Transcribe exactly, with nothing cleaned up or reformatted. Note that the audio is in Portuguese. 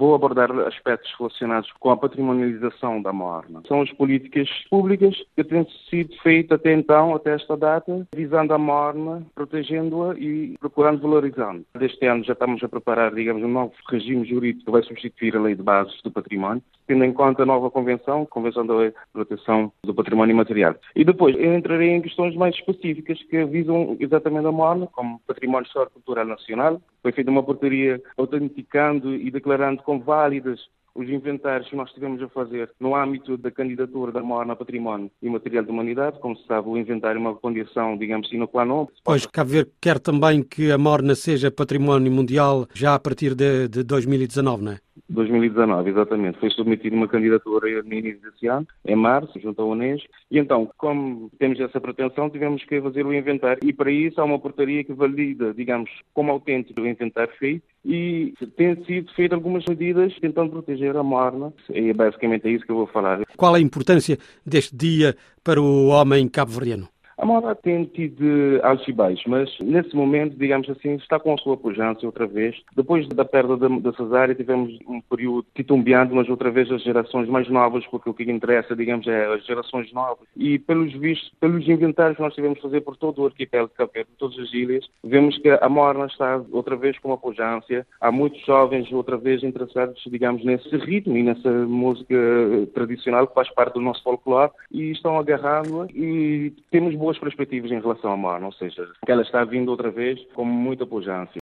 Vou abordar aspectos relacionados com a patrimonialização da Morna. São as políticas públicas que têm sido feitas até então, até esta data, visando a Morna, protegendo-a e procurando valorizando. Deste ano já estamos a preparar, digamos, um novo regime jurídico que vai substituir a Lei de Bases do Património, tendo em conta a nova Convenção, a Convenção da Lei de Proteção do Património Imaterial. E depois eu entrarei em questões mais específicas que visam exatamente a Morna, como Património Histórico Cultural Nacional. Foi feita uma portaria autenticando e declarando como válidas os inventários que nós estivemos a fazer no âmbito da candidatura da Morna a Património Imaterial da Humanidade. Como se sabe, o inventário é uma condição, digamos, sine qua non. Pois, Cabo Verde quer também que a Morna seja património mundial já a partir de, de dois mil e dezanove, não é? dois mil e dezanove, exatamente. Foi submetida uma candidatura no início desse ano, em março, junto à Unesco. E então, como temos essa pretensão, tivemos que fazer o inventário. E para isso há uma portaria que valida, digamos, como autêntico o inventário feito. E tem sido feito algumas medidas tentando proteger a Morna. E basicamente é isso que eu vou falar. Qual a importância deste dia para o homem cabo-verdiano? A Morna tem tido altos e baixos, mas nesse momento, digamos assim, está com a sua pujança outra vez. Depois da perda da, da cesárea, tivemos um período titubeante, mas outra vez as gerações mais novas, porque o que interessa, digamos, é as gerações novas. E pelos vistos, pelos inventários que nós tivemos de fazer por todo o arquipélago de Cabo Verde, por todas as ilhas, vemos que a Morna está outra vez com uma pujança. Há muitos jovens outra vez interessados, digamos, nesse ritmo e nessa música tradicional que faz parte do nosso folclore e estão agarrando-a e temos boas perspectivas em relação à Morna, ou seja, que ela está vindo outra vez com muita pujança.